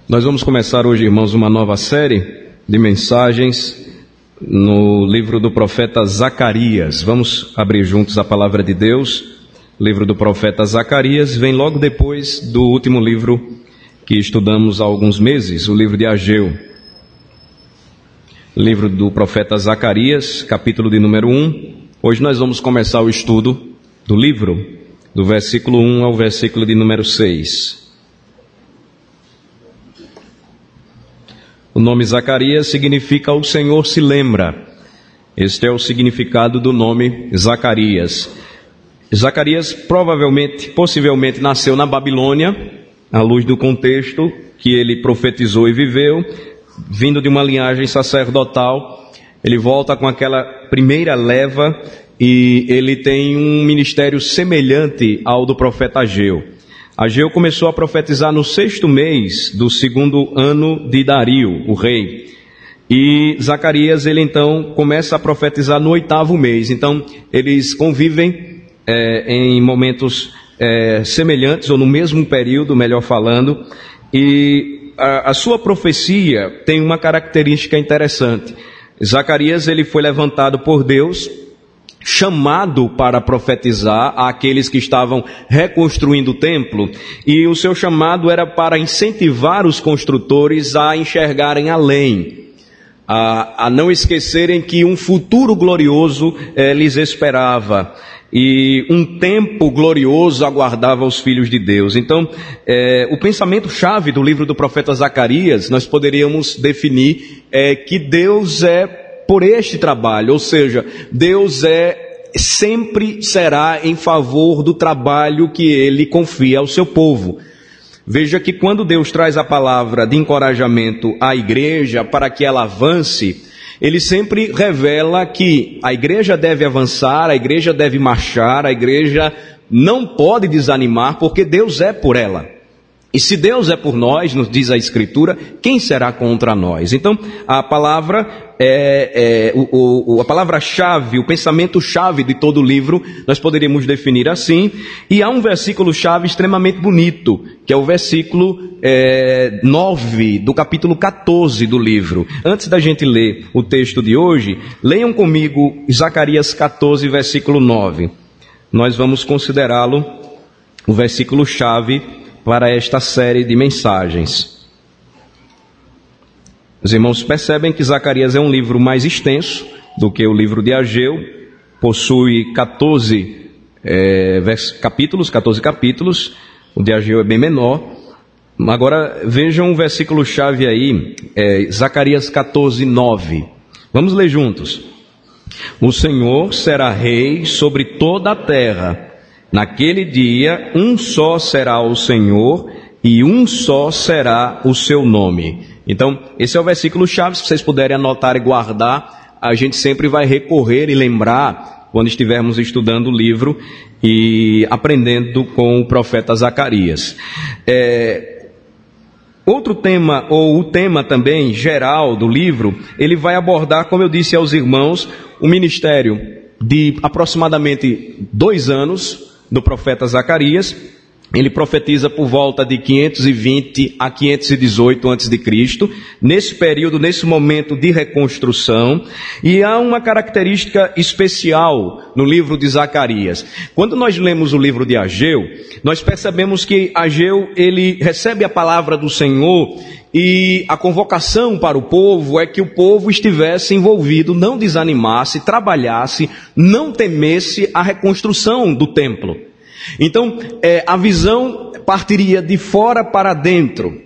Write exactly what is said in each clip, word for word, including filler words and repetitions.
Nós vamos começar hoje, irmãos, uma nova série de mensagens no livro do profeta Zacarias. Vamos abrir juntos a palavra de Deus. O livro do profeta Zacarias vem logo depois do último livro que estudamos há alguns meses, o livro de Ageu. Livro do profeta Zacarias, capítulo de número um. Hoje nós vamos começar o estudo do livro, do versículo um ao versículo de número seis. O nome Zacarias significa o Senhor se lembra. Este é o significado do nome Zacarias. Zacarias provavelmente, possivelmente nasceu na Babilônia, à luz do contexto que ele profetizou e viveu, vindo de uma linhagem sacerdotal. Ele volta com aquela primeira leva e ele tem um ministério semelhante ao do profeta Ageu. Ageu começou a profetizar no sexto mês do segundo ano de Dario, o rei. E Zacarias, ele então começa a profetizar no oitavo mês. Então, eles convivem é, em momentos é, semelhantes, ou no mesmo período, melhor falando. E a, a sua profecia tem uma característica interessante. Zacarias, ele foi levantado por Deus, chamado para profetizar àqueles que estavam reconstruindo o templo, e o seu chamado era para incentivar os construtores a enxergarem além, a, a não esquecerem que um futuro glorioso eh, lhes esperava, e um tempo glorioso aguardava os filhos de Deus. Então, eh, o pensamento-chave do livro do profeta Zacarias, nós poderíamos definir eh, que Deus é por este trabalho, ou seja, Deus é, sempre será em favor do trabalho que Ele confia ao seu povo. Veja que quando Deus traz a palavra de encorajamento à igreja para que ela avance, Ele sempre revela que a igreja deve avançar, a igreja deve marchar, a igreja não pode desanimar, porque Deus é por ela. E se Deus é por nós, nos diz a Escritura, quem será contra nós? Então, a palavra, é, é, o, o, a palavra-chave, o pensamento-chave de todo o livro, nós poderíamos definir assim. E há um versículo-chave extremamente bonito, que é o versículo é, nove do capítulo catorze do livro. Antes da gente ler o texto de hoje, leiam comigo Zacarias catorze, versículo nove. Nós vamos considerá-lo o versículo-chave para esta série de mensagens. Os irmãos percebem que Zacarias é um livro mais extenso do que o livro de Ageu, possui catorze é, capítulos, catorze capítulos, o de Ageu é bem menor. Agora vejam o versículo-chave aí, é, Zacarias catorze, nove. Vamos ler juntos. O Senhor será rei sobre toda a terra. Naquele dia, um só será o Senhor e um só será o seu nome. Então, esse é o versículo-chave. Se vocês puderem anotar e guardar, a gente sempre vai recorrer e lembrar quando estivermos estudando o livro e aprendendo com o profeta Zacarias. É, outro tema, ou o tema também geral do livro, ele vai abordar, como eu disse aos irmãos, o ministério de aproximadamente dois anos do profeta Zacarias. Ele profetiza por volta de quinhentos e vinte a quinhentos e dezoito antes de Cristo, nesse período, nesse momento de reconstrução. E há uma característica especial no livro de Zacarias. Quando nós lemos o livro de Ageu, nós percebemos que Ageu, ele recebe a palavra do Senhor, e a convocação para o povo é que o povo estivesse envolvido, não desanimasse, trabalhasse, não temesse a reconstrução do templo. Então, é, a visão partiria de fora para dentro.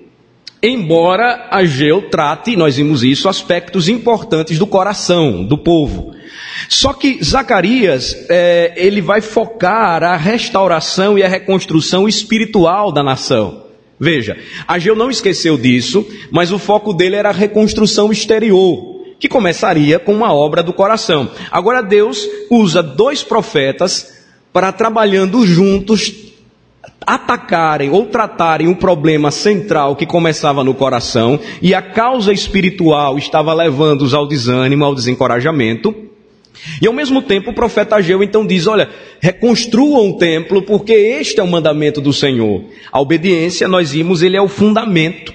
Embora Ageu trate, nós vimos isso, aspectos importantes do coração do povo. Só que Zacarias, é, ele vai focar a restauração e a reconstrução espiritual da nação. Veja, Ageu não esqueceu disso, mas o foco dele era a reconstrução exterior, que começaria com uma obra do coração. Agora Deus usa dois profetas para, trabalhando juntos, atacarem ou tratarem um problema central que começava no coração, e a causa espiritual estava levando-os ao desânimo, ao desencorajamento. E ao mesmo tempo o profeta Ageu então diz, olha, reconstruam o templo, porque este é o mandamento do Senhor. A obediência, nós vimos, ele é o fundamento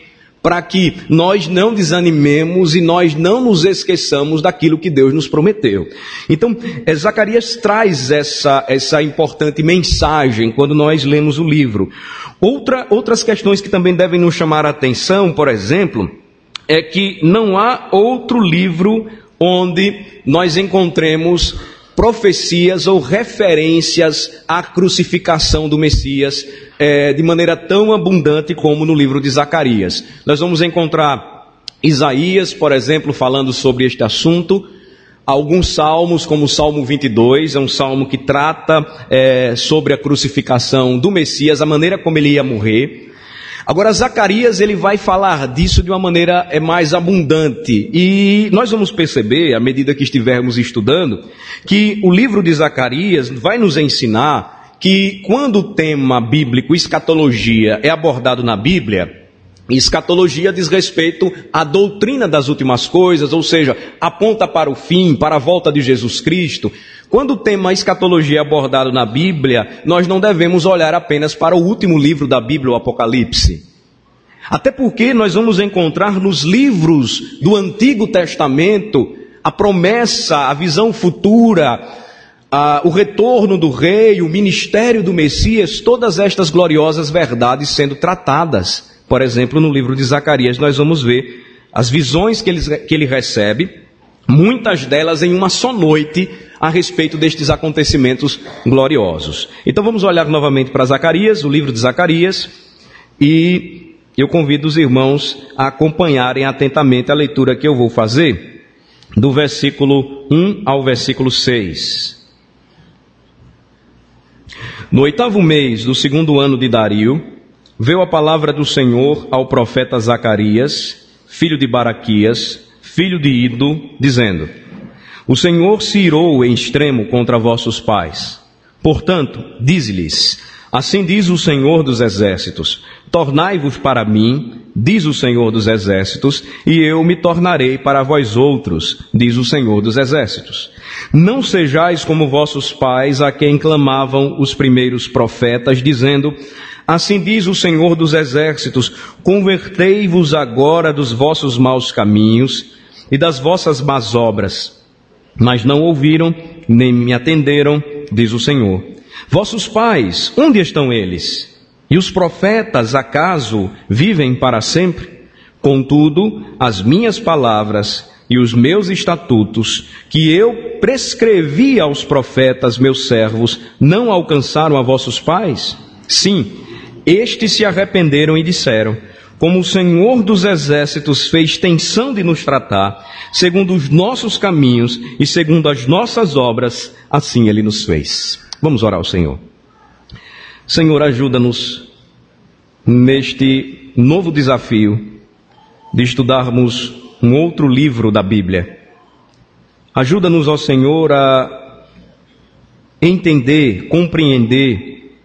para que nós não desanimemos e nós não nos esqueçamos daquilo que Deus nos prometeu. Então, é, Zacarias traz essa, essa importante mensagem quando nós lemos o livro. Outra, outras questões que também devem nos chamar a atenção, por exemplo, é que não há outro livro onde nós encontremos profecias ou referências à crucificação do Messias é, de maneira tão abundante como no livro de Zacarias. Nós vamos encontrar Isaías, por exemplo, falando sobre este assunto. Alguns salmos, como o Salmo vinte e dois, é um salmo que trata é, sobre a crucificação do Messias, a maneira como ele ia morrer. Agora, Zacarias, ele vai falar disso de uma maneira é, mais abundante. E nós vamos perceber, à medida que estivermos estudando, que o livro de Zacarias vai nos ensinar que quando o tema bíblico, escatologia, é abordado na Bíblia, escatologia diz respeito à doutrina das últimas coisas, ou seja, aponta para o fim, para a volta de Jesus Cristo. Quando o tema escatologia é abordado na Bíblia, nós não devemos olhar apenas para o último livro da Bíblia, o Apocalipse. Até porque nós vamos encontrar nos livros do Antigo Testamento a promessa, a visão futura, a, o retorno do rei, o ministério do Messias, todas estas gloriosas verdades sendo tratadas. Por exemplo, no livro de Zacarias nós vamos ver as visões que ele, que ele recebe, muitas delas em uma só noite, a respeito destes acontecimentos gloriosos. Então vamos olhar novamente para Zacarias, o livro de Zacarias, e eu convido os irmãos a acompanharem atentamente a leitura que eu vou fazer, do versículo um ao versículo seis. No oitavo mês do segundo ano de Dario, veio a palavra do Senhor ao profeta Zacarias, filho de Baraquias, filho de Ido, dizendo: O Senhor se irou em extremo contra vossos pais. Portanto, dize-lhes: Assim diz o Senhor dos Exércitos: Tornai-vos para mim, diz o Senhor dos Exércitos, e eu me tornarei para vós outros, diz o Senhor dos Exércitos. Não sejais como vossos pais, a quem clamavam os primeiros profetas, dizendo: Assim diz o Senhor dos Exércitos: Convertei-vos agora dos vossos maus caminhos e das vossas más obras. Mas não ouviram, nem me atenderam, diz o Senhor. Vossos pais, onde estão eles? E os profetas, acaso, vivem para sempre? Contudo, as minhas palavras e os meus estatutos, que eu prescrevi aos profetas, meus servos, não alcançaram a vossos pais? Sim, estes se arrependeram e disseram: Como o Senhor dos Exércitos fez tensão de nos tratar, segundo os nossos caminhos e segundo as nossas obras, assim Ele nos fez. Vamos orar ao Senhor. Senhor, ajuda-nos neste novo desafio de estudarmos um outro livro da Bíblia. Ajuda-nos, ó Senhor, a entender, compreender,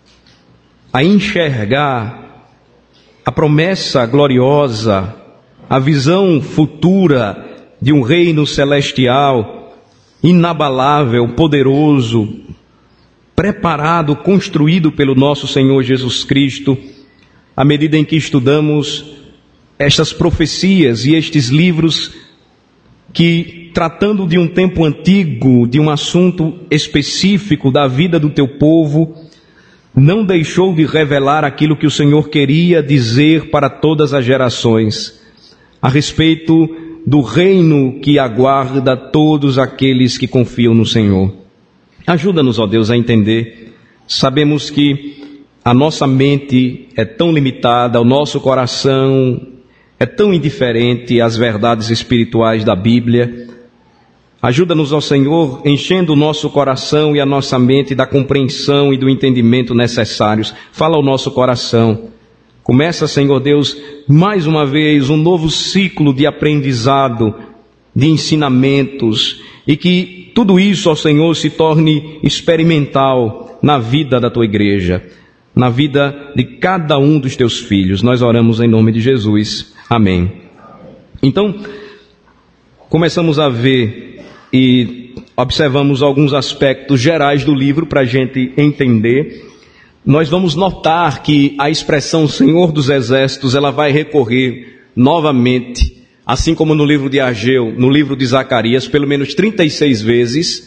a enxergar a promessa gloriosa, a visão futura de um reino celestial, inabalável, poderoso, preparado, construído pelo nosso Senhor Jesus Cristo, à medida em que estudamos estas profecias e estes livros que, tratando de um tempo antigo, de um assunto específico da vida do teu povo, não deixou de revelar aquilo que o Senhor queria dizer para todas as gerações, a respeito do reino que aguarda todos aqueles que confiam no Senhor. Ajuda-nos, ó Deus, a entender. Sabemos que a nossa mente é tão limitada, o nosso coração é tão indiferente às verdades espirituais da Bíblia. Ajuda-nos, ó Senhor, enchendo o nosso coração e a nossa mente da compreensão e do entendimento necessários. Fala ao nosso coração. Começa, Senhor Deus, mais uma vez um novo ciclo de aprendizado, de ensinamentos, e que tudo isso, ó Senhor, se torne experimental na vida da Tua igreja, na vida de cada um dos Teus filhos. Nós oramos em nome de Jesus. Amém. Então, começamos a ver e observamos alguns aspectos gerais do livro para a gente entender. nós vamos notar que a expressão Senhor dos Exércitos, ela vai recorrer novamente, assim como no livro de Ageu, no livro de Zacarias, pelo menos trinta e seis vezes.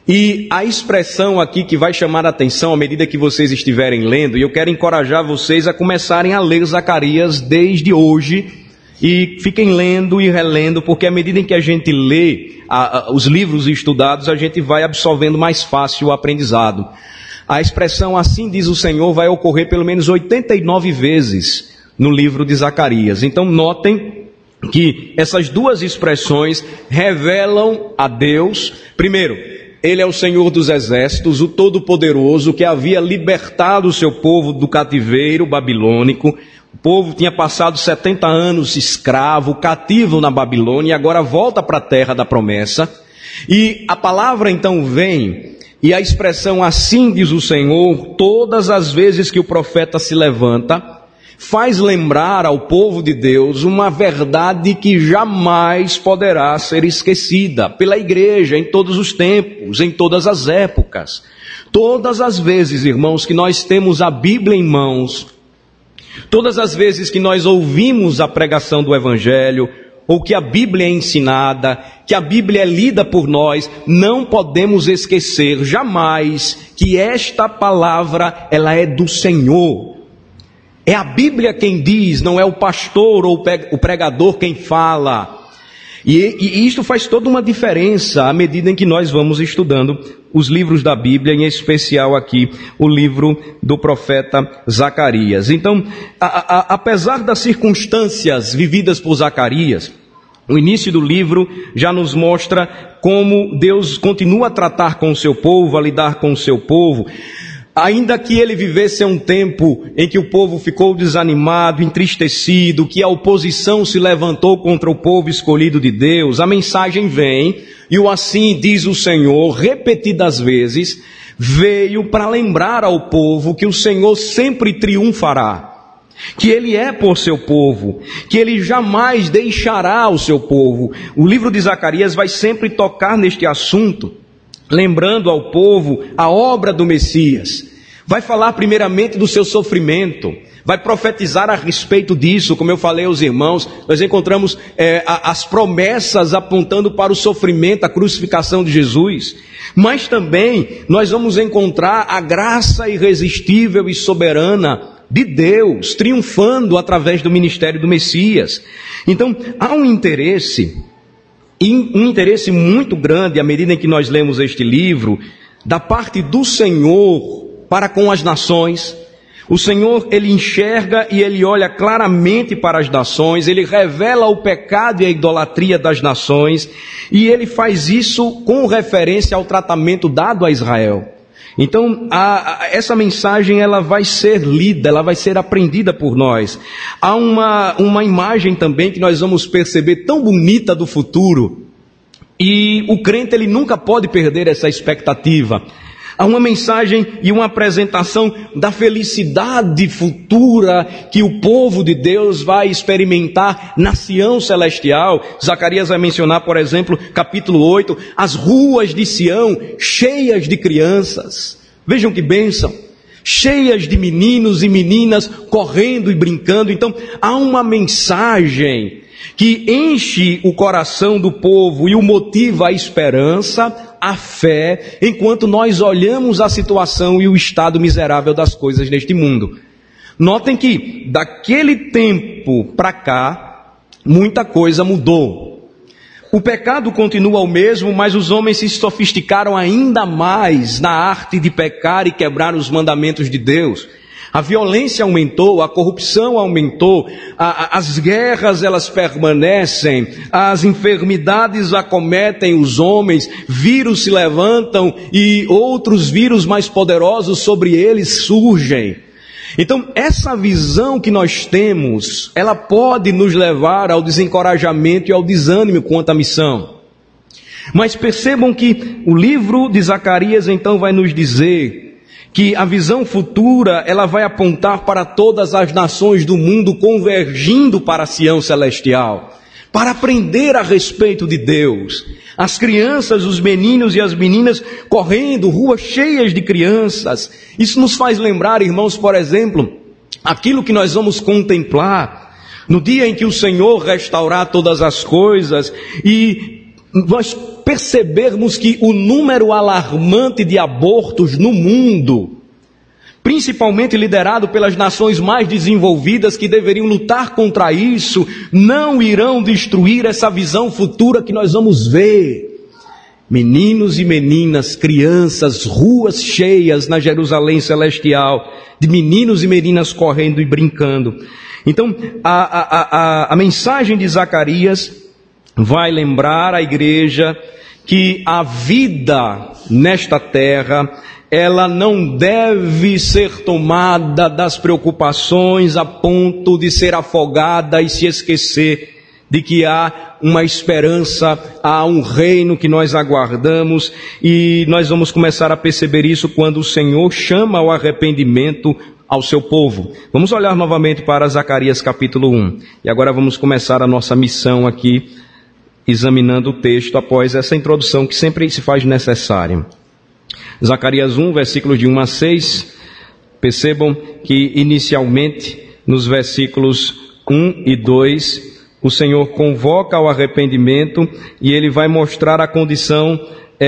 E a expressão aqui que vai chamar a atenção à medida que vocês estiverem lendo, e eu quero encorajar vocês a começarem a ler Zacarias desde hoje, e fiquem lendo e relendo, porque à medida em que a gente lê a, a, os livros estudados, a gente vai absorvendo mais fácil o aprendizado. A expressão assim diz o Senhor vai ocorrer pelo menos oitenta e nove vezes no livro de Zacarias. Então notem que essas duas expressões revelam a Deus. Primeiro, Ele é o Senhor dos Exércitos, o Todo-Poderoso, que havia libertado o seu povo do cativeiro babilônico. O povo tinha passado setenta anos escravo, cativo na Babilônia, e agora volta para a terra da promessa. E a palavra então vem, e a expressão assim diz o Senhor, todas as vezes que o profeta se levanta, faz lembrar ao povo de Deus uma verdade que jamais poderá ser esquecida pela igreja em todos os tempos, em todas as épocas. Todas as vezes, irmãos, que nós temos a Bíblia em mãos, todas as vezes que nós ouvimos a pregação do Evangelho, ou que a Bíblia é ensinada, que a Bíblia é lida por nós, não podemos esquecer jamais que esta palavra, ela é do Senhor. É a Bíblia quem diz, não é o pastor ou o pregador quem fala. E, e isto faz toda uma diferença à medida em que nós vamos estudando os livros da Bíblia, em especial aqui o livro do profeta Zacarias. Então, a, a, apesar das circunstâncias vividas por Zacarias, o início do livro já nos mostra como Deus continua a tratar com o seu povo, a lidar com o seu povo. Ainda que ele vivesse um tempo em que o povo ficou desanimado, entristecido, que a oposição se levantou contra o povo escolhido de Deus, a mensagem vem, e o assim diz o Senhor, repetidas vezes, veio para lembrar ao povo que o Senhor sempre triunfará, que Ele é por seu povo, que Ele jamais deixará o seu povo. O livro de Zacarias vai sempre tocar neste assunto, lembrando ao povo a obra do Messias. Vai falar primeiramente do seu sofrimento, vai profetizar a respeito disso. Como eu falei aos irmãos, nós encontramos é, as promessas apontando para o sofrimento, a crucificação de Jesus. Mas também nós vamos encontrar a graça irresistível e soberana de Deus, triunfando através do ministério do Messias. Então, há um interesse, um interesse muito grande, à medida em que nós lemos este livro, da parte do Senhor para com as nações. O Senhor, Ele enxerga e Ele olha claramente para as nações, Ele revela o pecado e a idolatria das nações, e Ele faz isso com referência ao tratamento dado a Israel. Então, a, a, essa mensagem, ela vai ser lida, ela vai ser aprendida por nós. Há uma, uma imagem também que nós vamos perceber tão bonita do futuro, e o crente, ele nunca pode perder essa expectativa. Há uma mensagem e uma apresentação da felicidade futura que o povo de Deus vai experimentar na Sião celestial. Zacarias vai mencionar, por exemplo, capítulo oito, as ruas de Sião cheias de crianças. Vejam que bênção! Cheias de meninos e meninas correndo e brincando. Então, há uma mensagem que enche o coração do povo e o motiva à esperança, a fé, enquanto nós olhamos a situação e o estado miserável das coisas neste mundo. Notem que, daquele tempo para cá, muita coisa mudou. O pecado continua o mesmo, mas os homens se sofisticaram ainda mais na arte de pecar e quebrar os mandamentos de Deus. A violência aumentou, a corrupção aumentou, a, a, as guerras elas permanecem, as enfermidades acometem os homens, vírus se levantam e outros vírus mais poderosos sobre eles surgem. Então, essa visão que nós temos, ela pode nos levar ao desencorajamento e ao desânimo quanto à missão. Mas percebam que o livro de Zacarias então vai nos dizer que a visão futura, ela vai apontar para todas as nações do mundo convergindo para Sião celestial. para aprender a respeito de Deus. As crianças, os meninos e as meninas correndo, ruas cheias de crianças. Isso nos faz lembrar, irmãos, por exemplo, aquilo que nós vamos contemplar no dia em que o Senhor restaurar todas as coisas e nós percebermos que o número alarmante de abortos no mundo, principalmente liderado pelas nações mais desenvolvidas que deveriam lutar contra isso, não irão destruir essa visão futura que nós vamos ver. Meninos e meninas, crianças, ruas cheias na Jerusalém celestial, de meninos e meninas correndo e brincando. Então, a, a, a, a mensagem de Zacarias vai lembrar a igreja que a vida nesta terra, ela não deve ser tomada das preocupações a ponto de ser afogada e se esquecer de que há uma esperança, há um reino que nós aguardamos, e nós vamos começar a perceber isso quando o Senhor chama ao arrependimento ao seu povo. Vamos olhar novamente para Zacarias capítulo um, e agora vamos começar a nossa missão aqui, examinando o texto após essa introdução que sempre se faz necessária. Zacarias um, versículos de um a seis, percebam que inicialmente nos versículos um e dois, o Senhor convoca ao arrependimento e Ele vai mostrar a condição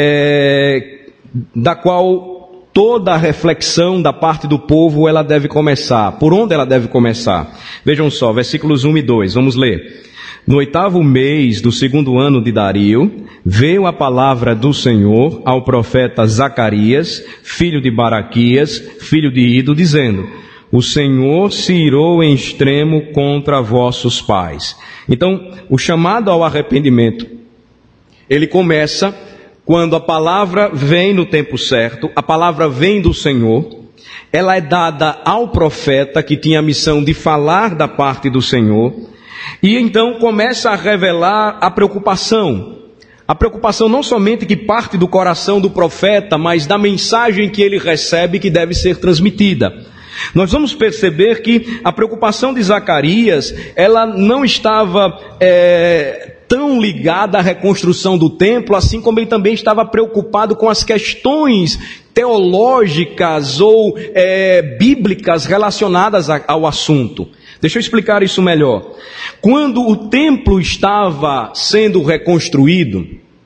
é, da qual toda a reflexão da parte do povo ela deve começar. Por onde ela deve começar? Vejam só, versículos um e dois, vamos ler. No oitavo mês do segundo ano de Dario, veio a palavra do Senhor ao profeta Zacarias, filho de Baraquias, filho de Ido, dizendo: o Senhor se irou em extremo contra vossos pais. Então, o chamado ao arrependimento, ele começa quando a palavra vem no tempo certo, a palavra vem do Senhor, ela é dada ao profeta que tinha a missão de falar da parte do Senhor, e então começa a revelar a preocupação. A preocupação não somente que parte do coração do profeta, mas da mensagem que ele recebe que deve ser transmitida. Nós vamos perceber que a preocupação de Zacarias, ela não estava é, tão ligada à reconstrução do templo, assim como ele também estava preocupado com as questões teológicas ou é, bíblicas relacionadas a, ao assunto. Deixa eu explicar isso melhor. Quando o templo estava sendo reconstruído,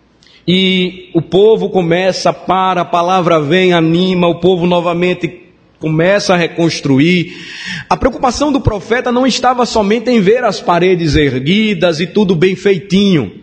e o povo começa, para, a palavra vem, anima, o povo novamente começa a reconstruir, a preocupação do profeta não estava somente em ver as paredes erguidas e tudo bem feitinho.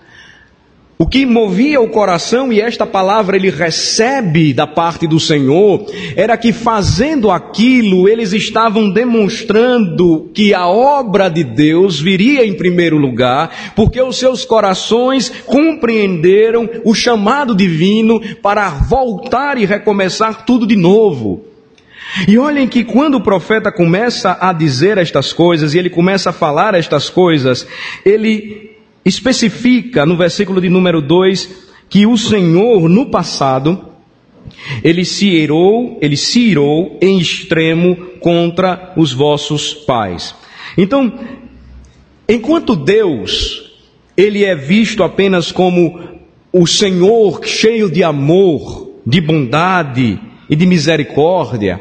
O que movia o coração, e esta palavra ele recebe da parte do Senhor, era que fazendo aquilo, eles estavam demonstrando que a obra de Deus viria em primeiro lugar, porque os seus corações compreenderam o chamado divino para voltar e recomeçar tudo de novo. E olhem que quando o profeta começa a dizer estas coisas, e ele começa a falar estas coisas, ele especifica no versículo de número dois, que o Senhor no passado, ele se irou, ele se irou em extremo contra os vossos pais. Então, enquanto Deus, ele é visto apenas como o Senhor cheio de amor, de bondade e de misericórdia,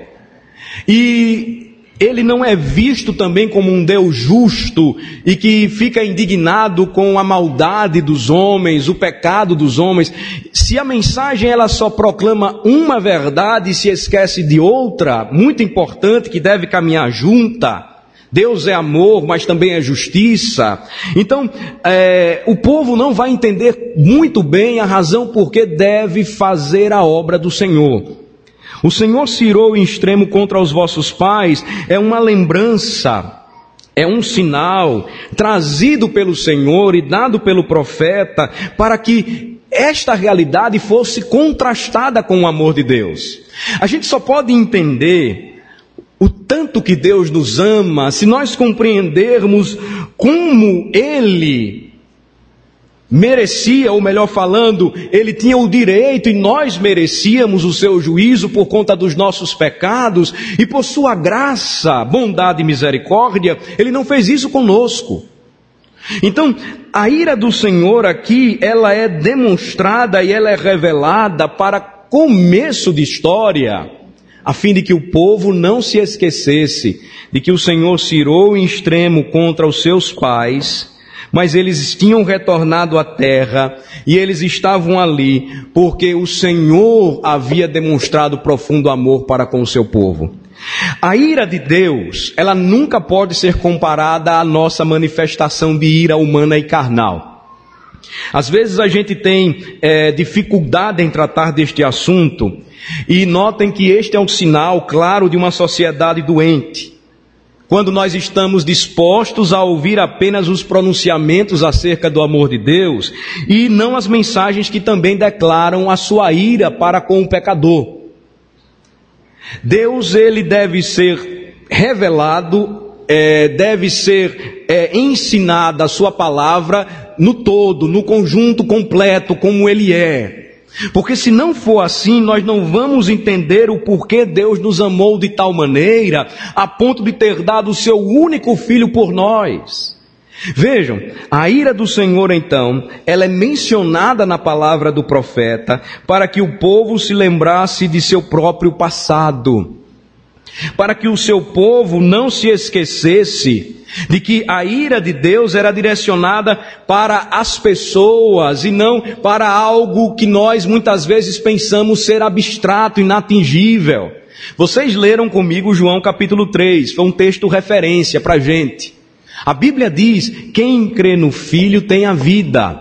e ele não é visto também como um Deus justo e que fica indignado com a maldade dos homens, o pecado dos homens. Se a mensagem ela só proclama uma verdade e se esquece de outra, muito importante, que deve caminhar junta, Deus é amor, mas também é justiça. Então, é, o povo não vai entender muito bem a razão por que deve fazer a obra do Senhor. O Senhor se irou em extremo contra os vossos pais, é uma lembrança, é um sinal trazido pelo Senhor e dado pelo profeta para que esta realidade fosse contrastada com o amor de Deus. A gente só pode entender o tanto que Deus nos ama se nós compreendermos como Ele merecia, ou melhor falando, Ele tinha o direito e nós merecíamos o seu juízo por conta dos nossos pecados, e por sua graça, bondade e misericórdia, Ele não fez isso conosco. Então, a ira do Senhor aqui, ela é demonstrada e ela é revelada para começo de história, a fim de que o povo não se esquecesse de que o Senhor se irou em extremo contra os seus pais, mas eles tinham retornado à terra e eles estavam ali porque o Senhor havia demonstrado profundo amor para com o seu povo. A ira de Deus, ela nunca pode ser comparada à nossa manifestação de ira humana e carnal. Às vezes a gente tem é, dificuldade em tratar deste assunto, e notem que este é um sinal claro de uma sociedade doente. Quando nós estamos dispostos a ouvir apenas os pronunciamentos acerca do amor de Deus, e não as mensagens que também declaram a sua ira para com o pecador. Deus, ele deve ser revelado, é, deve ser é, ensinada a sua palavra no todo, no conjunto completo, como ele é. Porque se não for assim, nós não vamos entender o porquê Deus nos amou de tal maneira, a ponto de ter dado o seu único filho por nós. Vejam, a ira do Senhor então, ela é mencionada na palavra do profeta, para que o povo se lembrasse de seu próprio passado. Para que o seu povo não se esquecesse de que a ira de Deus era direcionada para as pessoas e não para algo que nós muitas vezes pensamos ser abstrato, inatingível. Vocês leram comigo João capítulo três, foi um texto referência para a gente. A Bíblia diz, quem crê no Filho tem a vida.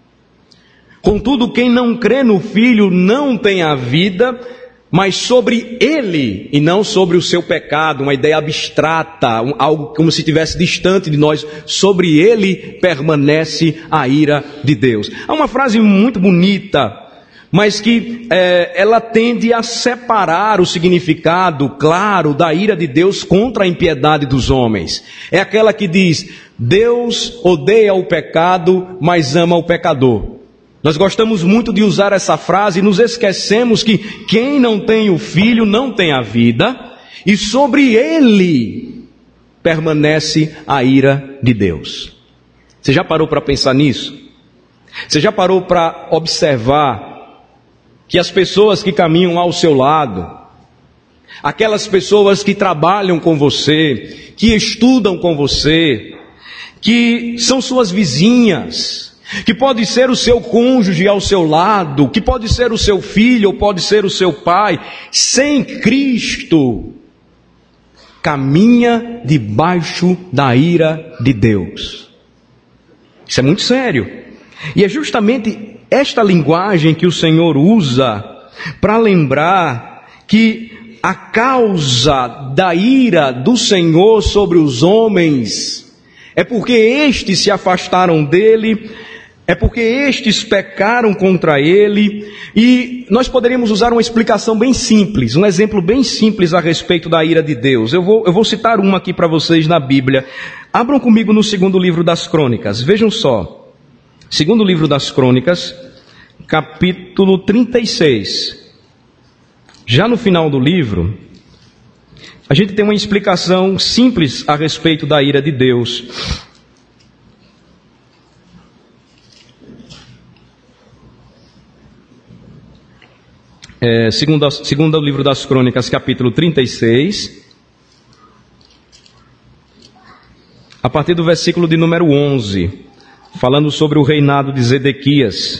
Contudo, quem não crê no Filho não tem a vida, mas sobre ele e não sobre o seu pecado, uma ideia abstrata, um, algo como se estivesse distante de nós, sobre ele permanece a ira de Deus. Há uma frase muito bonita, mas que é, ela tende a separar o significado claro da ira de Deus contra a impiedade dos homens. É aquela que diz, Deus odeia o pecado, mas ama o pecador. Nós gostamos muito de usar essa frase e nos esquecemos que quem não tem o Filho não tem a vida, e sobre ele permanece a ira de Deus. Você já parou para pensar nisso? Você já parou para observar que as pessoas que caminham ao seu lado, aquelas pessoas que trabalham com você, que estudam com você, que são suas vizinhas, que pode ser o seu cônjuge ao seu lado, que pode ser o seu filho ou pode ser o seu pai, sem Cristo, caminha debaixo da ira de Deus. Isso é muito sério. E é justamente esta linguagem que o Senhor usa para lembrar que a causa da ira do Senhor sobre os homens é porque estes se afastaram dele, é porque estes pecaram contra ele, e nós poderíamos usar uma explicação bem simples, um exemplo bem simples a respeito da ira de Deus. Eu vou, eu vou citar uma aqui para vocês na Bíblia. Abram comigo no segundo livro das Crônicas, vejam só. Segundo livro das Crônicas, capítulo trinta e seis. Já no final do livro, a gente tem uma explicação simples a respeito da ira de Deus. É, segundo, segundo o livro das Crônicas, capítulo trinta e seis, a partir do versículo de número onze, falando sobre o reinado de Zedequias.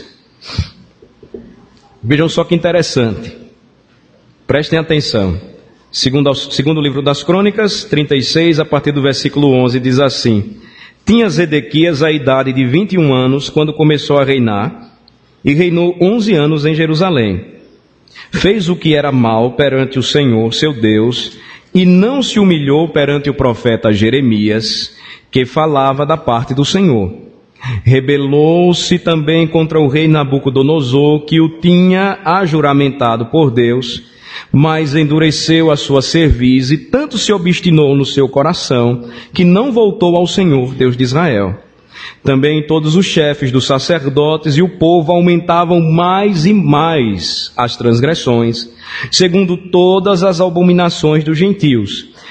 Vejam só que interessante. Prestem atenção. Segundo, segundo o livro das Crônicas, trinta e seis, a partir do versículo onze, diz assim: Tinha Zedequias a idade de vinte e um anos quando começou a reinar, e reinou onze anos em Jerusalém. Fez o que era mal perante o Senhor, seu Deus, e não se humilhou perante o profeta Jeremias, que falava da parte do Senhor. Rebelou-se também contra o rei Nabucodonosor, que o tinha ajuramentado por Deus, mas endureceu a sua cerviz e tanto se obstinou no seu coração, que não voltou ao Senhor, Deus de Israel. Também todos os chefes dos sacerdotes e o povo aumentavam mais e mais as transgressões, segundo todas as abominações dos gentios,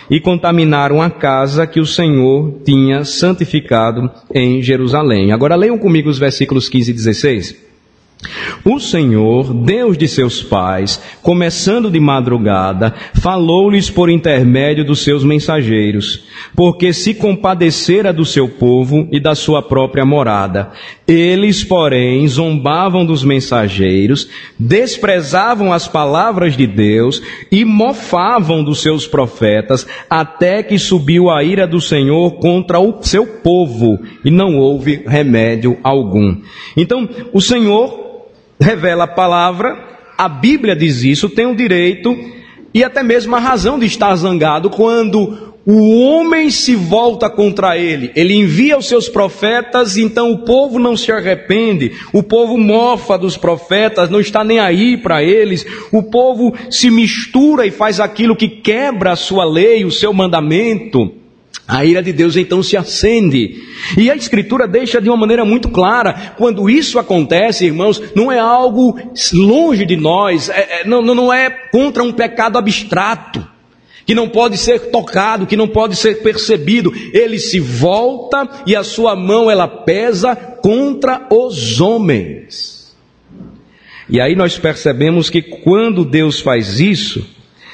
e contaminaram a casa que o Senhor tinha santificado em Jerusalém. Agora leiam comigo os versículos quinze e dezesseis. O Senhor, Deus de seus pais, começando de madrugada, falou-lhes por intermédio dos seus mensageiros, porque se compadecera do seu povo e da sua própria morada. Eles, porém, zombavam dos mensageiros, desprezavam as palavras de Deus e mofavam dos seus profetas, até que subiu a ira do Senhor contra o seu povo, e não houve remédio algum. Então, o Senhor revela a palavra, a Bíblia diz isso, tem o direito e até mesmo a razão de estar zangado quando o homem se volta contra ele. Ele envia os seus profetas, então o povo não se arrepende, o povo mofa dos profetas, não está nem aí para eles, o povo se mistura e faz aquilo que quebra a sua lei, o seu mandamento. A ira de Deus então se acende. E a Escritura deixa de uma maneira muito clara, quando isso acontece, irmãos, não é algo longe de nós, é, é, não, não é contra um pecado abstrato, que não pode ser tocado, que não pode ser percebido. Ele se volta e a sua mão ela pesa contra os homens. E aí nós percebemos que quando Deus faz isso,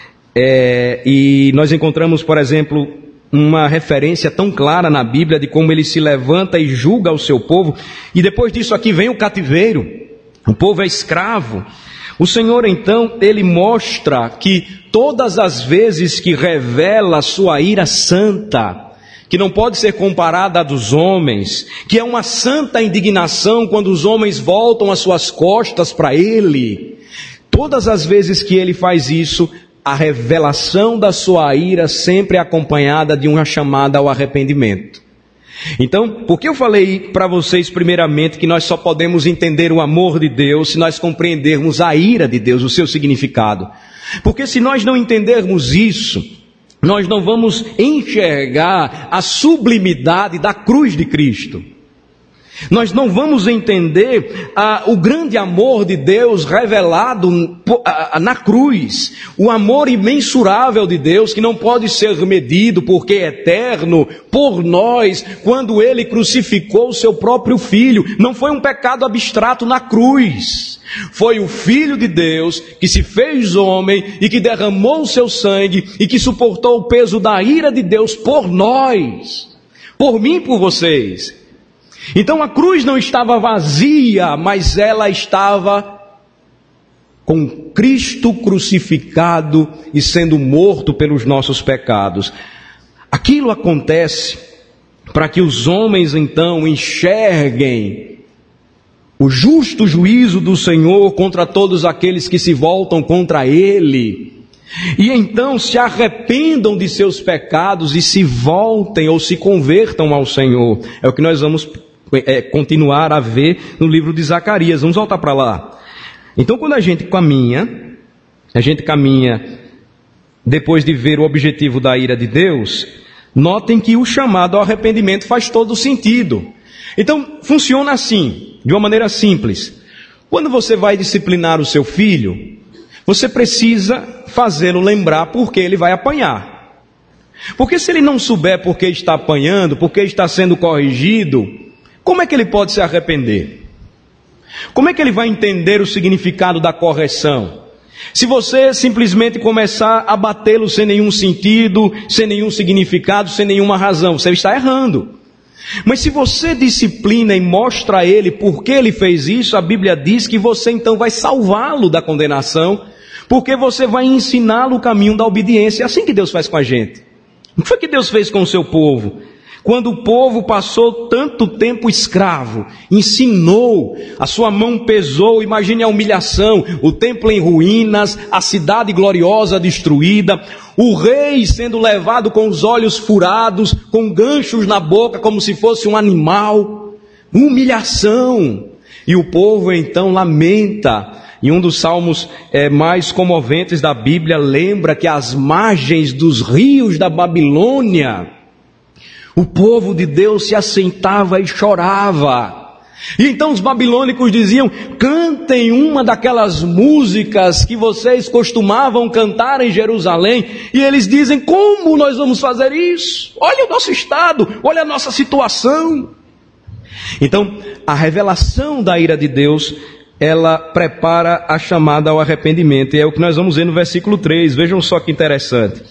é, e nós encontramos, por exemplo, uma referência tão clara na Bíblia de como ele se levanta e julga o seu povo, e depois disso aqui vem o cativeiro, o povo é escravo. O Senhor então, ele mostra que todas as vezes que revela a sua ira santa, que não pode ser comparada à dos homens, que é uma santa indignação quando os homens voltam as suas costas para ele, todas as vezes que ele faz isso, a revelação da sua ira sempre é acompanhada de uma chamada ao arrependimento. Então, por que eu falei para vocês primeiramente que nós só podemos entender o amor de Deus se nós compreendermos a ira de Deus, o seu significado? Porque se nós não entendermos isso, nós não vamos enxergar a sublimidade da cruz de Cristo. Nós não vamos entender ah, o grande amor de Deus revelado ah, na cruz, o amor imensurável de Deus que não pode ser medido porque é eterno por nós, quando Ele crucificou o seu próprio Filho. Não foi um pecado abstrato na cruz, foi o Filho de Deus que se fez homem e que derramou o seu sangue e que suportou o peso da ira de Deus por nós, por mim e por vocês. Então a cruz não estava vazia, mas ela estava com Cristo crucificado e sendo morto pelos nossos pecados. Aquilo acontece para que os homens então enxerguem o justo juízo do Senhor contra todos aqueles que se voltam contra Ele. E então se arrependam de seus pecados e se voltem ou se convertam ao Senhor. É o que nós vamos É, continuar a ver no livro de Zacarias. Vamos voltar para lá. Então, quando a gente caminha, a gente caminha depois de ver o objetivo da ira de Deus, notem que o chamado ao arrependimento faz todo sentido. Então, funciona assim, de uma maneira simples. Quando você vai disciplinar o seu filho, você precisa fazê-lo lembrar por que ele vai apanhar. Porque se ele não souber por que está apanhando, por que está sendo corrigido, como é que ele pode se arrepender? Como é que ele vai entender o significado da correção? Se você simplesmente começar a batê-lo sem nenhum sentido, sem nenhum significado, sem nenhuma razão, você está errando. Mas se você disciplina e mostra a ele por que ele fez isso, a Bíblia diz que você então vai salvá-lo da condenação, porque você vai ensiná-lo o caminho da obediência. É assim que Deus faz com a gente. O que foi que Deus fez com o seu povo? Quando o povo passou tanto tempo escravo, ensinou, a sua mão pesou, imagine a humilhação, o templo em ruínas, a cidade gloriosa destruída, o rei sendo levado com os olhos furados, com ganchos na boca como se fosse um animal, humilhação. E o povo então lamenta. E um dos salmos é, mais comoventes da Bíblia lembra que às margens dos rios da Babilônia, o povo de Deus se assentava e chorava. E então os babilônicos diziam: cantem uma daquelas músicas que vocês costumavam cantar em Jerusalém. E eles dizem: como nós vamos fazer isso? Olha o nosso estado, olha a nossa situação. Então, a revelação da ira de Deus, ela prepara a chamada ao arrependimento. E é o que nós vamos ver no versículo três. Vejam só que interessante.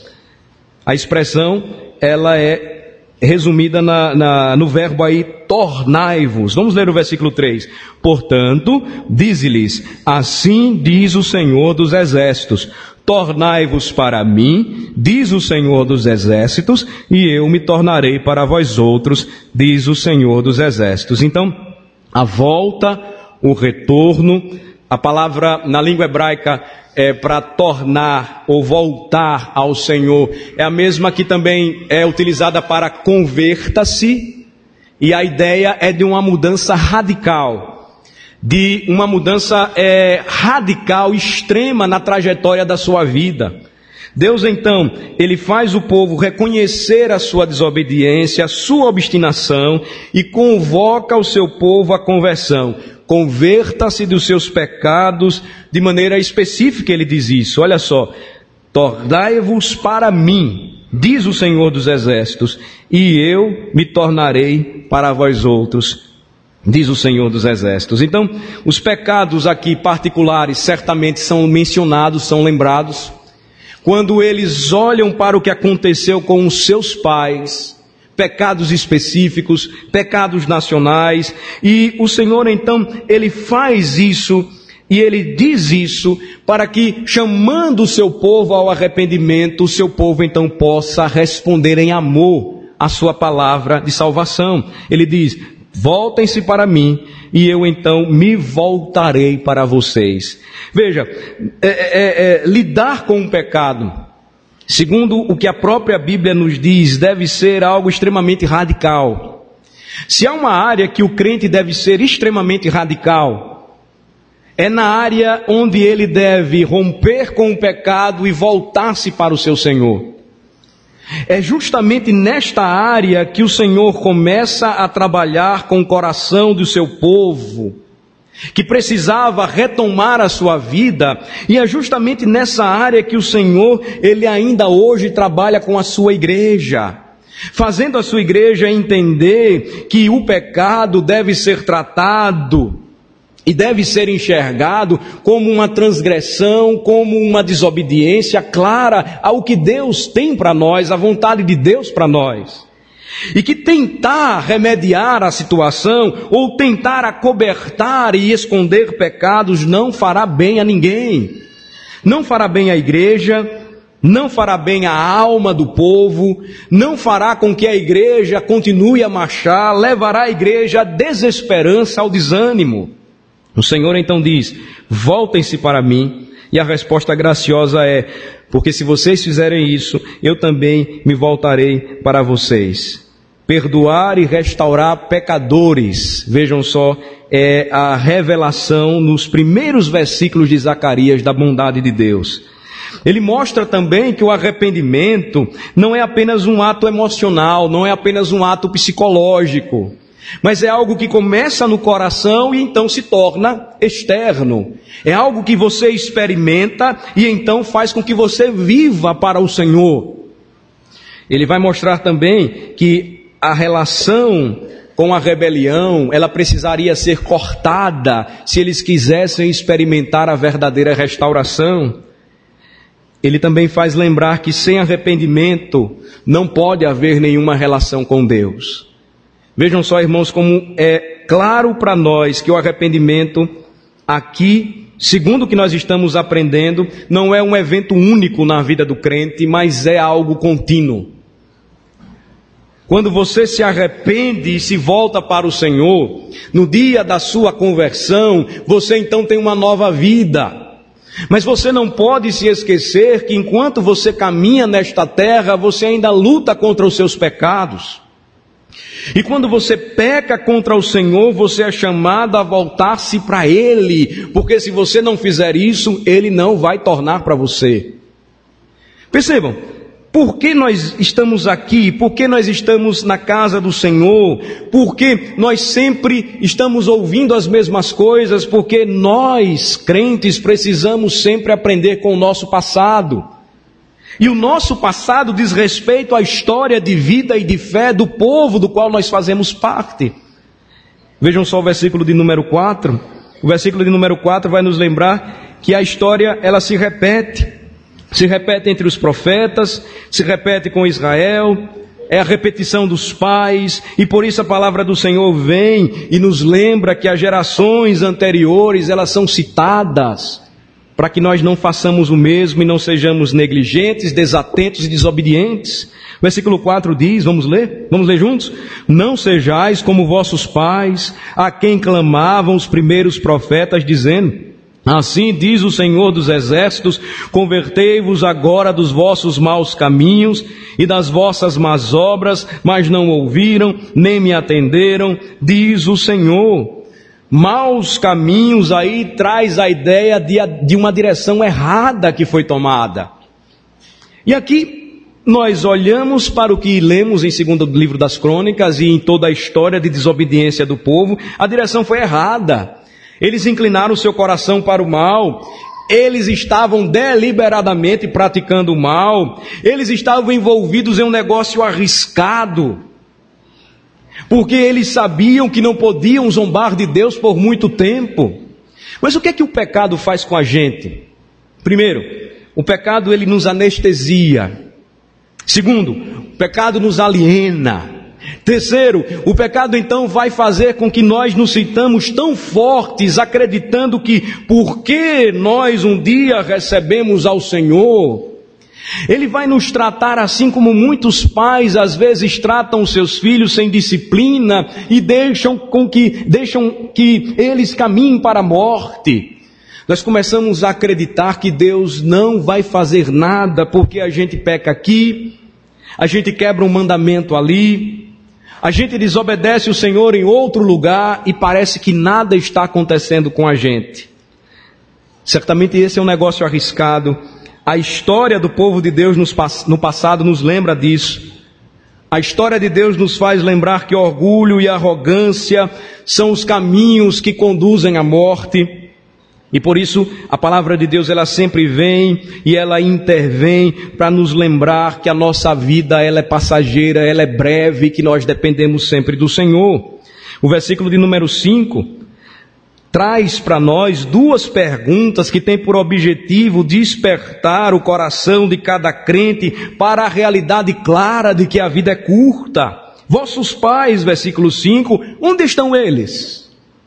A expressão, ela é resumida na, na, no verbo aí, tornai-vos. Vamos ler o versículo três. Portanto, dize-lhes: assim diz o Senhor dos Exércitos, tornai-vos para mim, diz o Senhor dos Exércitos, e eu me tornarei para vós outros, diz o Senhor dos Exércitos. Então, a volta, o retorno, a palavra na língua hebraica é para tornar ou voltar ao Senhor, é a mesma que também é utilizada para converta-se, e a ideia é de uma mudança radical, de uma mudança é, radical, extrema na trajetória da sua vida. Deus então, Ele faz o povo reconhecer a sua desobediência, a sua obstinação, e convoca o seu povo à conversão. Converta-se dos seus pecados, de maneira específica ele diz isso. Olha só: tornai-vos para mim, diz o Senhor dos Exércitos, e eu me tornarei para vós outros, diz o Senhor dos Exércitos. Então, os pecados aqui particulares certamente são mencionados, são lembrados. Quando eles olham para o que aconteceu com os seus pais, pecados específicos, pecados nacionais, e o Senhor então, Ele faz isso, e Ele diz isso, para que, chamando o seu povo ao arrependimento, o seu povo então possa responder em amor à sua palavra de salvação. Ele diz: voltem-se para mim, e eu então me voltarei para vocês. Veja, é, é, é, lidar com o pecado, segundo o que a própria Bíblia nos diz, deve ser algo extremamente radical. Se há uma área que o crente deve ser extremamente radical, é na área onde ele deve romper com o pecado e voltar-se para o seu Senhor. É justamente nesta área que o Senhor começa a trabalhar com o coração do seu povo, que precisava retomar a sua vida, e é justamente nessa área que o Senhor, Ele ainda hoje trabalha com a sua igreja, fazendo a sua igreja entender que o pecado deve ser tratado e deve ser enxergado como uma transgressão, como uma desobediência clara ao que Deus tem para nós, a vontade de Deus para nós. E que tentar remediar a situação, ou tentar acobertar e esconder pecados, não fará bem a ninguém. Não fará bem à igreja, não fará bem à alma do povo, não fará com que a igreja continue a marchar, levará a igreja à desesperança, ao desânimo. O Senhor então diz: voltem-se para mim, e a resposta graciosa é: porque se vocês fizerem isso, eu também me voltarei para vocês. Perdoar e restaurar pecadores, vejam só, é a revelação nos primeiros versículos de Zacarias da bondade de Deus. Ele mostra também que o arrependimento não é apenas um ato emocional, não é apenas um ato psicológico, mas é algo que começa no coração e então se torna externo. É algo que você experimenta e então faz com que você viva para o Senhor. Ele vai mostrar também que a relação com a rebelião, ela precisaria ser cortada se eles quisessem experimentar a verdadeira restauração. Ele também faz lembrar que sem arrependimento não pode haver nenhuma relação com Deus. Vejam só, irmãos, como é claro para nós que o arrependimento aqui, segundo o que nós estamos aprendendo, não é um evento único na vida do crente, mas é algo contínuo. Quando você se arrepende e se volta para o Senhor, no dia da sua conversão, você então tem uma nova vida. Mas você não pode se esquecer que enquanto você caminha nesta terra, você ainda luta contra os seus pecados. E quando você peca contra o Senhor, você é chamado a voltar-se para Ele, porque se você não fizer isso, Ele não vai tornar para você. Percebam, Por que nós estamos aqui? Por que nós estamos na casa do Senhor? Por que nós sempre estamos ouvindo as mesmas coisas? Porque nós, crentes, precisamos sempre aprender com o nosso passado. E o nosso passado diz respeito à história de vida e de fé do povo do qual nós fazemos parte. Vejam só o versículo de número quatro. O versículo de número quatro vai nos lembrar que a história, ela se repete. Se repete entre os profetas, se repete com Israel, é a repetição dos pais, e por isso a palavra do Senhor vem e nos lembra que as gerações anteriores, elas são citadas, para que nós não façamos o mesmo e não sejamos negligentes, desatentos e desobedientes. Versículo quatro diz, vamos ler? Vamos ler juntos? Não sejais como vossos pais, a quem clamavam os primeiros profetas, dizendo: assim diz o Senhor dos Exércitos, convertei-vos agora dos vossos maus caminhos e das vossas más obras, mas não ouviram, nem me atenderam, diz o Senhor. Maus caminhos aí traz a ideia de, de uma direção errada que foi tomada. E aqui nós olhamos para o que lemos em segundo livro das Crônicas e em toda a história de desobediência do povo, a direção foi errada. Eles inclinaram o seu coração para o mal, eles estavam deliberadamente praticando o mal, eles estavam envolvidos em um negócio arriscado, porque eles sabiam que não podiam zombar de Deus por muito tempo. Mas o que é que o pecado faz com a gente? Primeiro, o pecado ele nos anestesia. Segundo, o pecado nos aliena. Terceiro, o pecado então vai fazer com que nós nos sintamos tão fortes, acreditando que porque nós um dia recebemos ao Senhor, Ele vai nos tratar assim como muitos pais às vezes tratam seus filhos sem disciplina e deixam, com que, deixam que eles caminhem para a morte. Nós começamos a acreditar que Deus não vai fazer nada porque a gente peca aqui, a gente quebra um mandamento ali, a gente desobedece o Senhor em outro lugar e parece que nada está acontecendo com a gente. Certamente esse é um negócio arriscado. A história do povo de Deus no passado nos lembra disso. A história de Deus nos faz lembrar que orgulho e arrogância são os caminhos que conduzem à morte. E por isso a palavra de Deus ela sempre vem e ela intervém para nos lembrar que a nossa vida ela é passageira, ela é breve, que nós dependemos sempre do Senhor. O versículo de número cinco traz para nós duas perguntas que têm por objetivo despertar o coração de cada crente para a realidade clara de que a vida é curta. Vossos pais, versículo cinco, onde estão eles?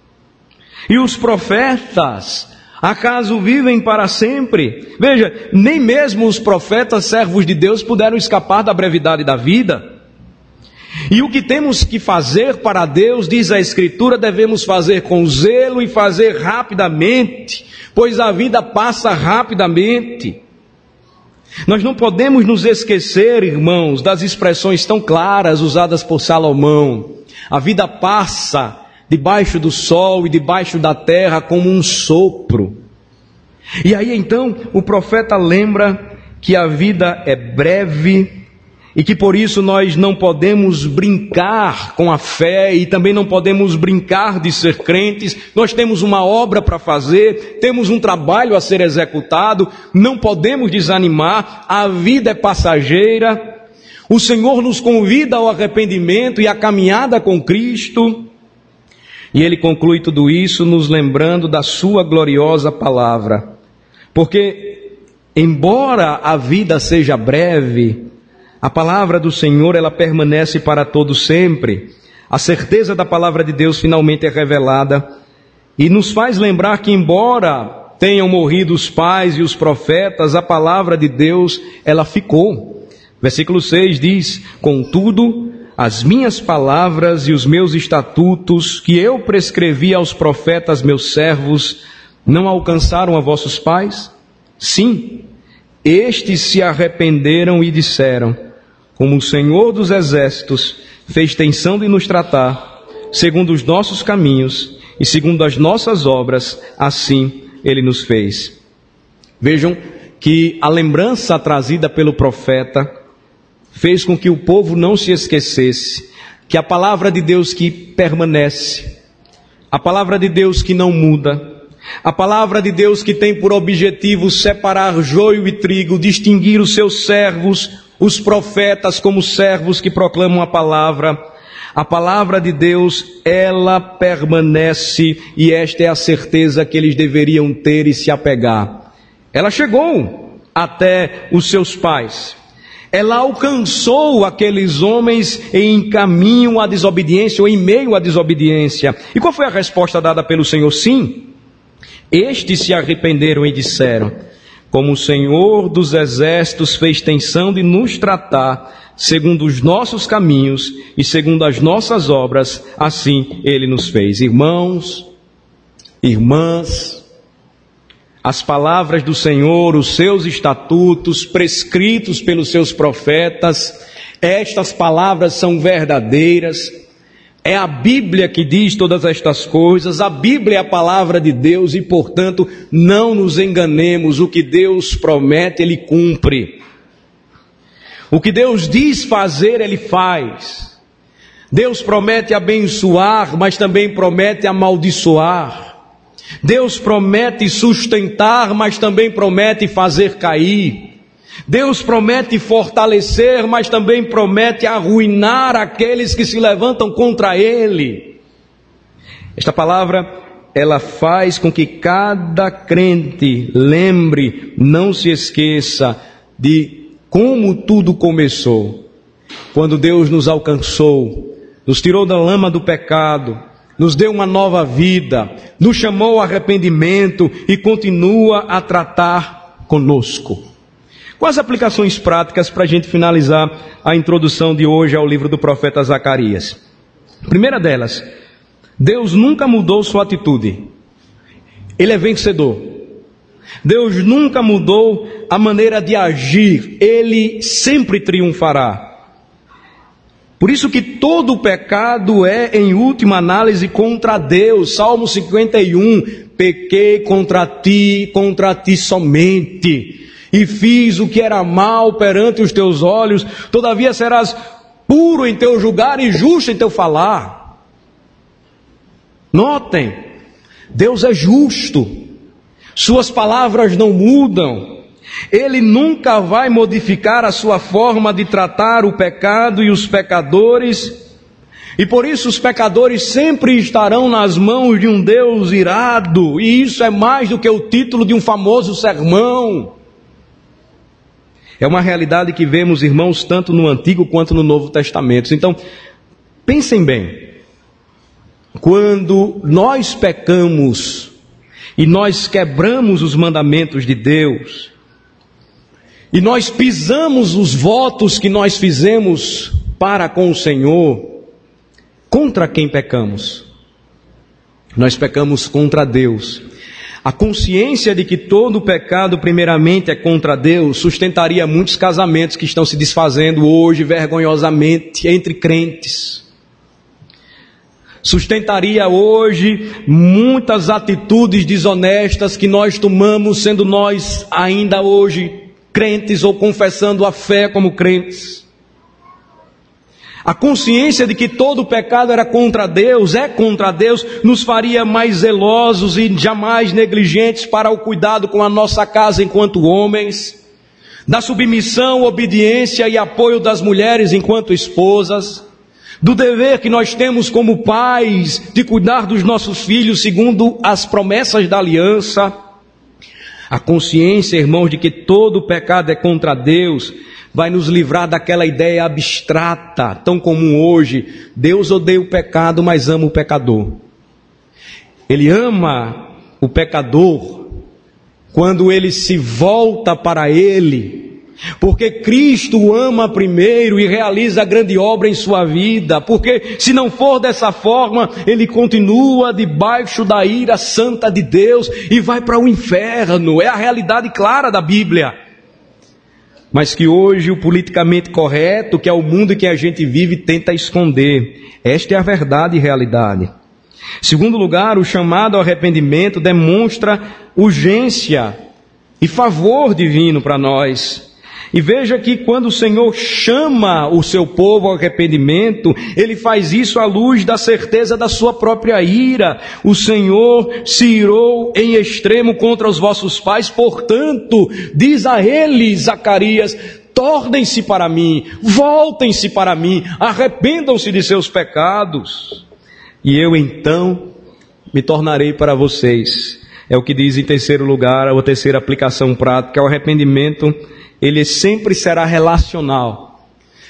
E os profetas, acaso vivem para sempre? Veja, nem mesmo os profetas, servos de Deus, puderam escapar da brevidade da vida. E o que temos que fazer para Deus, diz a Escritura, devemos fazer com zelo e fazer rapidamente, pois a vida passa rapidamente. Nós não podemos nos esquecer, irmãos, das expressões tão claras usadas por Salomão. A vida passa debaixo do sol e debaixo da terra como um sopro. E aí então o profeta lembra que a vida é breve e que por isso nós não podemos brincar com a fé e também não podemos brincar de ser crentes. Nós temos uma obra para fazer, temos um trabalho a ser executado, não podemos desanimar, a vida é passageira. O Senhor nos convida ao arrependimento e à caminhada com Cristo. E ele conclui tudo isso nos lembrando da sua gloriosa palavra. Porque, embora a vida seja breve, a palavra do Senhor, ela permanece para todo sempre. A certeza da palavra de Deus finalmente é revelada e nos faz lembrar que, embora tenham morrido os pais e os profetas, a palavra de Deus, ela ficou. Versículo seis diz: contudo, as minhas palavras e os meus estatutos que eu prescrevi aos profetas meus servos não alcançaram a vossos pais? Sim, estes se arrependeram e disseram: como o Senhor dos Exércitos fez tensão de nos tratar, segundo os nossos caminhos e segundo as nossas obras, assim Ele nos fez. Vejam que a lembrança trazida pelo profeta fez com que o povo não se esquecesse que a palavra de Deus que permanece, a palavra de Deus que não muda, a palavra de Deus que tem por objetivo separar joio e trigo, distinguir os seus servos, os profetas, como servos que proclamam a palavra. A palavra de Deus, ela permanece, e esta é a certeza que eles deveriam ter e se apegar. Ela chegou até os seus pais. Ela alcançou aqueles homens em caminho à desobediência ou em meio à desobediência. E qual foi a resposta dada pelo Senhor? Sim. Estes se arrependeram e disseram: como o Senhor dos exércitos fez tensão de nos tratar segundo os nossos caminhos e segundo as nossas obras, assim Ele nos fez. Irmãos, irmãs, as palavras do Senhor, os seus estatutos prescritos pelos seus profetas, estas palavras são verdadeiras. É a Bíblia que diz todas estas coisas, a Bíblia é a palavra de Deus e, portanto, não nos enganemos, o que Deus promete, Ele cumpre. O que Deus diz fazer, Ele faz. Deus promete abençoar, mas também promete amaldiçoar. Deus promete sustentar, mas também promete fazer cair. Deus promete fortalecer, mas também promete arruinar aqueles que se levantam contra Ele. Esta palavra, ela faz com que cada crente lembre, não se esqueça de como tudo começou. Quando Deus nos alcançou, nos tirou da lama do pecado, nos deu uma nova vida, nos chamou ao arrependimento e continua a tratar conosco. Quais aplicações práticas para a gente finalizar a introdução de hoje ao livro do profeta Zacarias? Primeira delas, Deus nunca mudou sua atitude. Ele é vencedor. Deus nunca mudou a maneira de agir. Ele sempre triunfará. Por isso que todo o pecado é, em última análise, contra Deus. Salmo cinquenta e um, pequei contra ti, contra ti somente, e fiz o que era mal perante os teus olhos, todavia serás puro em teu julgar e justo em teu falar. Notem, Deus é justo, suas palavras não mudam, Ele nunca vai modificar a sua forma de tratar o pecado e os pecadores, e por isso os pecadores sempre estarão nas mãos de um Deus irado, e isso é mais do que o título de um famoso sermão. É uma realidade que vemos, irmãos, tanto no Antigo quanto no Novo Testamento. Então, pensem bem, quando nós pecamos e nós quebramos os mandamentos de Deus, e nós pisamos os votos que nós fizemos para com o Senhor, contra quem pecamos? Nós pecamos contra Deus. A consciência de que todo pecado primeiramente é contra Deus sustentaria muitos casamentos que estão se desfazendo hoje vergonhosamente entre crentes. Sustentaria hoje muitas atitudes desonestas que nós tomamos, sendo nós ainda hoje crentes ou confessando a fé como crentes. A consciência de que todo pecado era contra Deus, é contra Deus, nos faria mais zelosos e jamais negligentes para o cuidado com a nossa casa enquanto homens, da submissão, obediência e apoio das mulheres enquanto esposas, do dever que nós temos como pais de cuidar dos nossos filhos segundo as promessas da aliança. A consciência, irmãos, de que todo pecado é contra Deus vai nos livrar daquela ideia abstrata, tão comum hoje. Deus odeia o pecado, mas ama o pecador. Ele ama o pecador quando ele se volta para Ele, porque Cristo o ama primeiro e realiza a grande obra em sua vida, porque se não for dessa forma, ele continua debaixo da ira santa de Deus e vai para o inferno. É a realidade clara da Bíblia. Mas que hoje o politicamente correto, que é o mundo em que a gente vive, tenta esconder. Esta é a verdade e realidade. Segundo lugar, o chamado ao arrependimento demonstra urgência e favor divino para nós. E veja que quando o Senhor chama o seu povo ao arrependimento, Ele faz isso à luz da certeza da sua própria ira. O Senhor se irou em extremo contra os vossos pais, portanto, diz a eles, Zacarias, tornem-se para mim, voltem-se para mim, arrependam-se de seus pecados, e eu então me tornarei para vocês. É o que diz em terceiro lugar, a terceira aplicação prática, o arrependimento, ele sempre será relacional.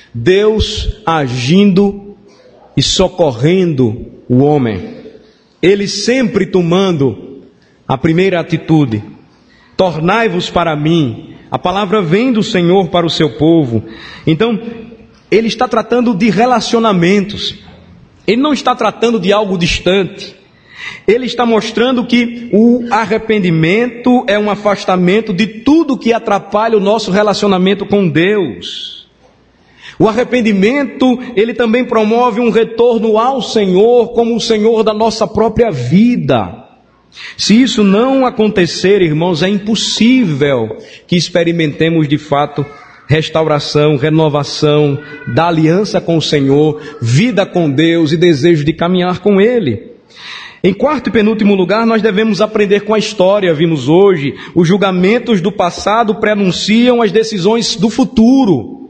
Deus agindo e socorrendo o homem. Ele sempre tomando a primeira atitude. Tornai-vos para mim. A palavra vem do Senhor para o seu povo. Então, ele está tratando de relacionamentos. Ele não está tratando de algo distante. Ele está mostrando que o arrependimento é um afastamento de tudo que atrapalha o nosso relacionamento com Deus. O arrependimento, ele também promove um retorno ao Senhor como o Senhor da nossa própria vida. Se isso não acontecer, irmãos, é impossível que experimentemos de fato restauração, renovação da aliança com o Senhor, vida com Deus e desejo de caminhar com Ele. Em quarto e penúltimo lugar, nós devemos aprender com a história. Vimos hoje, os julgamentos do passado preanunciam as decisões do futuro.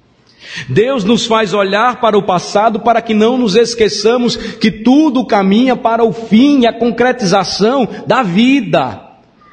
Deus nos faz olhar para o passado para que não nos esqueçamos que tudo caminha para o fim e a concretização da vida.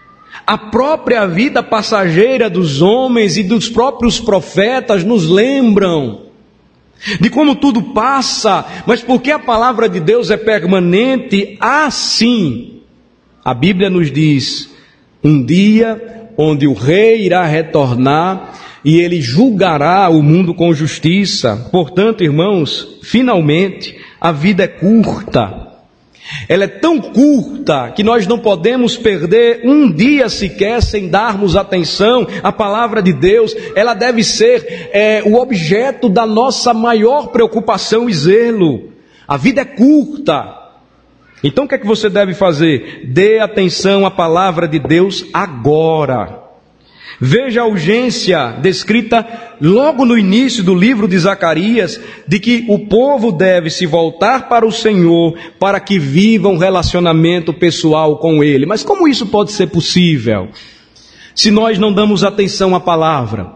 A própria vida passageira dos homens e dos próprios profetas nos lembram de como tudo passa, mas porque a palavra de Deus é permanente, assim, a Bíblia nos diz, um dia onde o rei irá retornar e ele julgará o mundo com justiça. Portanto, irmãos, finalmente, a vida é curta. Ela é tão curta que nós não podemos perder um dia sequer sem darmos atenção à palavra de Deus. Ela deve ser é, o objeto da nossa maior preocupação e zelo. A vida é curta. Então o que é que você deve fazer? Dê atenção à palavra de Deus agora. Veja a urgência descrita logo no início do livro de Zacarias, de que o povo deve se voltar para o Senhor para que viva um relacionamento pessoal com Ele. Mas como isso pode ser possível se nós não damos atenção à palavra?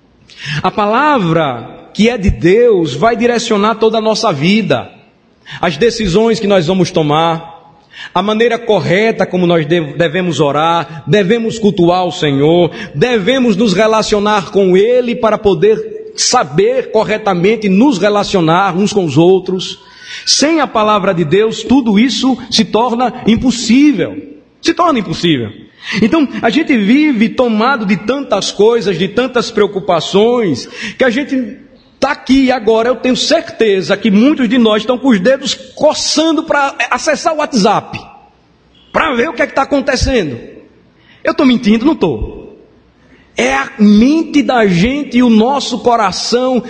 A palavra que é de Deus vai direcionar toda a nossa vida, as decisões que nós vamos tomar, a maneira correta como nós devemos orar, devemos cultuar o Senhor, devemos nos relacionar com Ele para poder saber corretamente nos relacionar uns com os outros. Sem a palavra de Deus, tudo isso se torna impossível. Se torna impossível. Então, a gente vive tomado de tantas coisas, de tantas preocupações, que a gente está aqui e agora, eu tenho certeza que muitos de nós estão com os dedos coçando para acessar o WhatsApp, para ver o que é que está acontecendo. Eu estou mentindo? Não estou. É a mente da gente e o nosso coração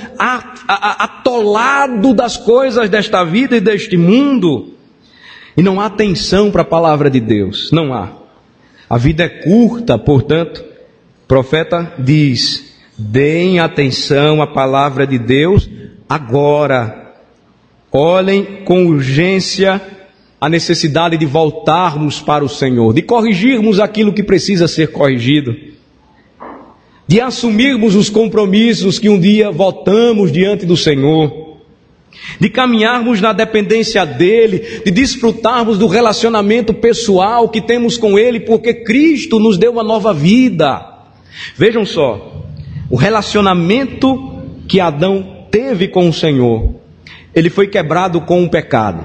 atolado das coisas desta vida e deste mundo. E não há atenção para a palavra de Deus. Não há. A vida é curta, portanto, o profeta diz: deem atenção à palavra de Deus agora. Olhem com urgência a necessidade de voltarmos para o Senhor, de corrigirmos aquilo que precisa ser corrigido, de assumirmos os compromissos que um dia votamos diante do Senhor, de caminharmos na dependência dEle, de desfrutarmos do relacionamento pessoal que temos com Ele, porque Cristo nos deu uma nova vida. Vejam só, o relacionamento que Adão teve com o Senhor, ele foi quebrado com o pecado.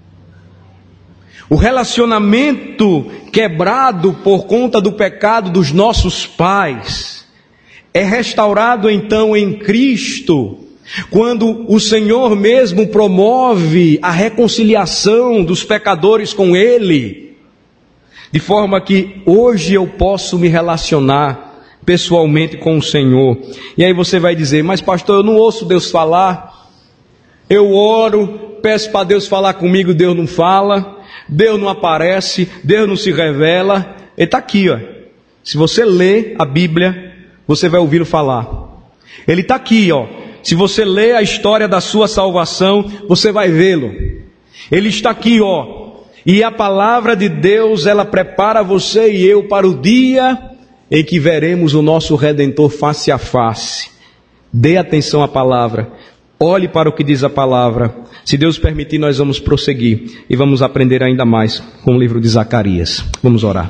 O relacionamento quebrado por conta do pecado dos nossos pais é restaurado então em Cristo, quando o Senhor mesmo promove a reconciliação dos pecadores com Ele, de forma que hoje eu posso me relacionar pessoalmente com o Senhor. E aí você vai dizer: mas pastor, eu não ouço Deus falar, eu oro, peço para Deus falar comigo, Deus não fala, Deus não aparece, Deus não se revela. Ele está aqui, ó. Se você ler a Bíblia, você vai ouvi-lo falar. Ele está aqui, ó. Se você ler a história da sua salvação, você vai vê-lo. Ele está aqui, ó. E a palavra de Deus, ela prepara você e eu para o dia em que veremos o nosso Redentor face a face. Dê atenção à palavra. Olhe para o que diz a palavra. Se Deus permitir, nós vamos prosseguir e vamos aprender ainda mais com o livro de Zacarias. Vamos orar.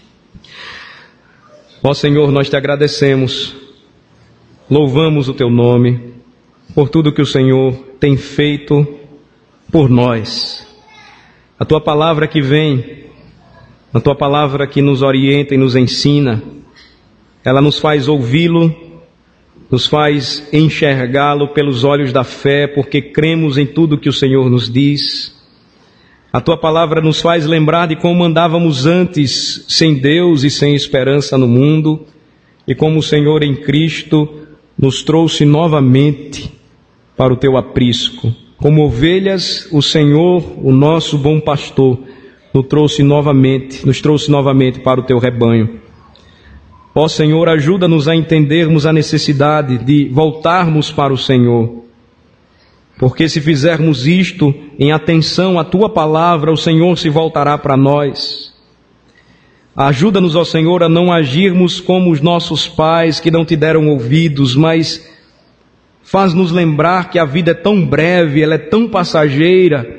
Ó Senhor, nós te agradecemos, louvamos o teu nome, por tudo que o Senhor tem feito por nós. A tua palavra que vem, a tua palavra que nos orienta e nos ensina, ela nos faz ouvi-lo, nos faz enxergá-lo pelos olhos da fé, porque cremos em tudo que o Senhor nos diz. A tua palavra nos faz lembrar de como andávamos antes, sem Deus e sem esperança no mundo, e como o Senhor em Cristo nos trouxe novamente para o teu aprisco. Como ovelhas, o Senhor, o nosso bom pastor, nos trouxe novamente, nos trouxe novamente para o teu rebanho. Ó Senhor, ajuda-nos a entendermos a necessidade de voltarmos para o Senhor. Porque se fizermos isto em atenção à tua palavra, o Senhor se voltará para nós. Ajuda-nos, ó Senhor, a não agirmos como os nossos pais que não te deram ouvidos, mas faz-nos lembrar que a vida é tão breve, ela é tão passageira,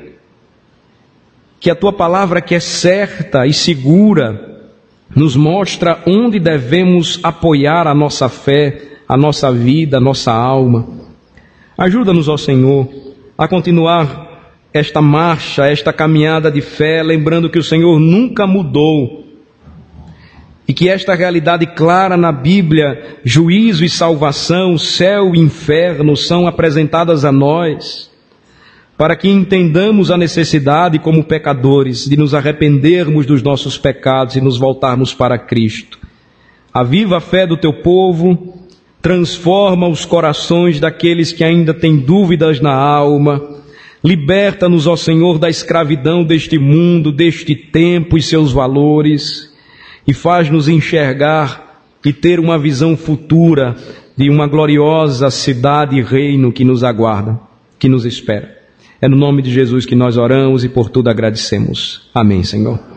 que a tua palavra, que é certa e segura, nos mostra onde devemos apoiar a nossa fé, a nossa vida, a nossa alma. Ajuda-nos, ó Senhor, a continuar esta marcha, esta caminhada de fé, lembrando que o Senhor nunca mudou e que esta realidade clara na Bíblia, juízo e salvação, céu e inferno, são apresentadas a nós, para que entendamos a necessidade como pecadores de nos arrependermos dos nossos pecados e nos voltarmos para Cristo. Aviva a fé do teu povo, transforma os corações daqueles que ainda têm dúvidas na alma, liberta-nos, ó Senhor, da escravidão deste mundo, deste tempo e seus valores, e faz-nos enxergar e ter uma visão futura de uma gloriosa cidade e reino que nos aguarda, que nos espera. É no nome de Jesus que nós oramos e por tudo agradecemos. Amém, Senhor.